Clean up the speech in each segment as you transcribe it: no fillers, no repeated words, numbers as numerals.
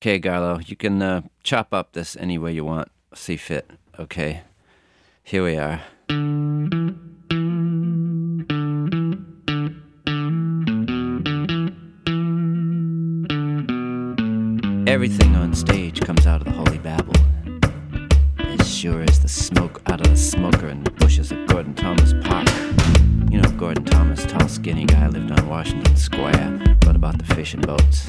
Okay, Garlo, you can chop up this any way you want, see fit, okay? Here we are. Everything on stage comes out of the Holy Babel. As sure as the smoke out of the smoker in the bushes of Gordon Thomas Park. You know Gordon Thomas, tall skinny guy, lived on Washington Square, wrote about the fishing boats.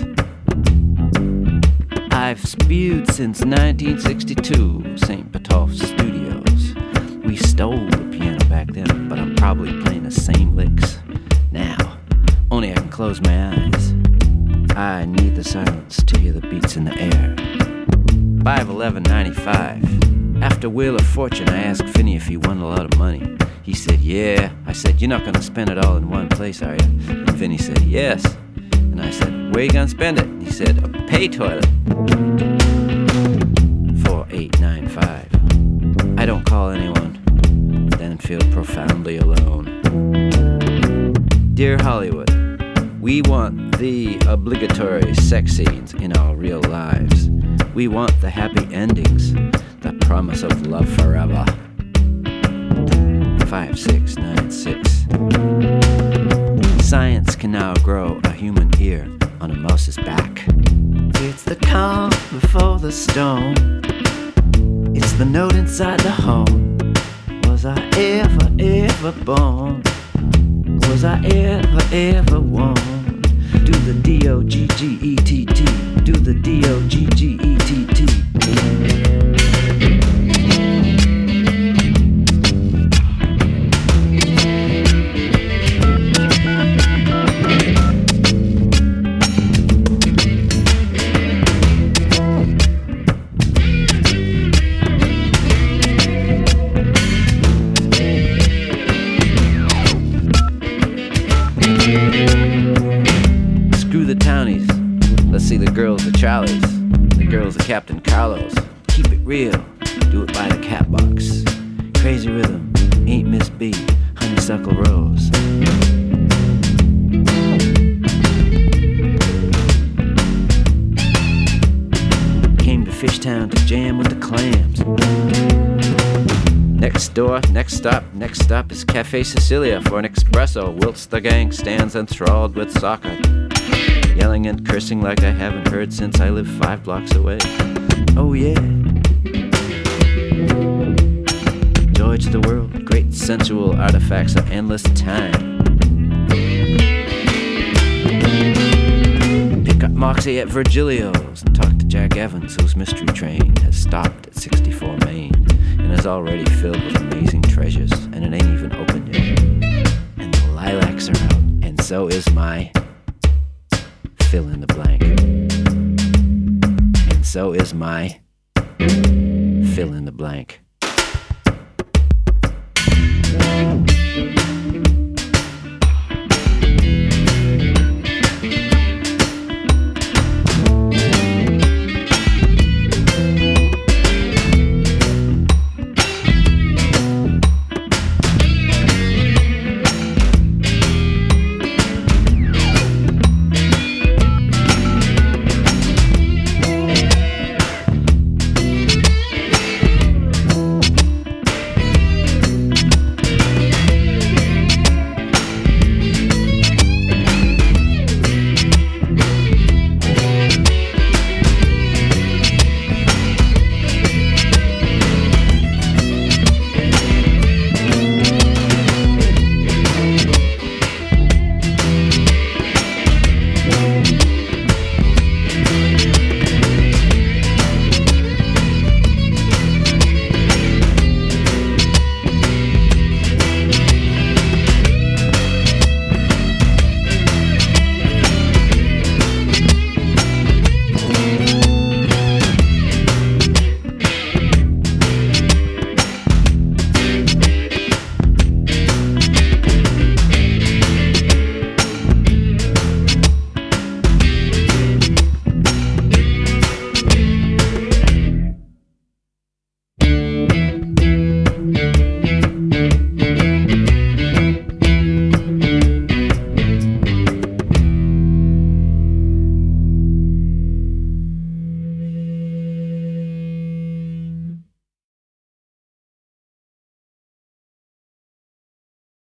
I've spewed since 1962, St. Botolph's Studios. We stole the piano back then, but I'm probably playing the same licks now. Only I can close my eyes. I need the silence to hear the beats in the air. 5/11/95. After Wheel of Fortune, I asked Finney if he won a lot of money. He said, yeah. I said, you're not going to spend it all in one place, are you? And Finney said, yes. And I said, where you going to spend it? And he said, a pay toilet. 4895. I don't call anyone, then feel profoundly alone. Dear Hollywood, we want the obligatory sex scenes in our real lives. We want the happy endings, the promise of love forever. 5696. Science can now grow a human ear on a mouse's back. It's the calm before the storm. It's the note inside the home. Was I ever born? Was I ever one? Do the D-O-G-G-E-T-T. Do the D-O-G-G-E-T-T. Screw the townies, let's see the girls of Charlie's, the girls of Captain Carlos. Keep it real, do it by the catbox. Crazy rhythm, ain't Miss B, honeysuckle rose. Came to Fishtown to jam with the clams. Next door, next stop is Cafe Sicilia for an espresso, whilst the gang stands enthralled with soccer, yelling and cursing like I haven't heard since I live 5 blocks away. Oh yeah. Joy to the world, great sensual artifacts of endless time. Pick up Moxie at Virgilio's and talk to Jack Evans, whose mystery train has stopped at 64 Main and is already filled with amazing treasures, and it ain't even open yet. And the lilacs are out, and so is my fill in the blank. And so is my fill in the blank.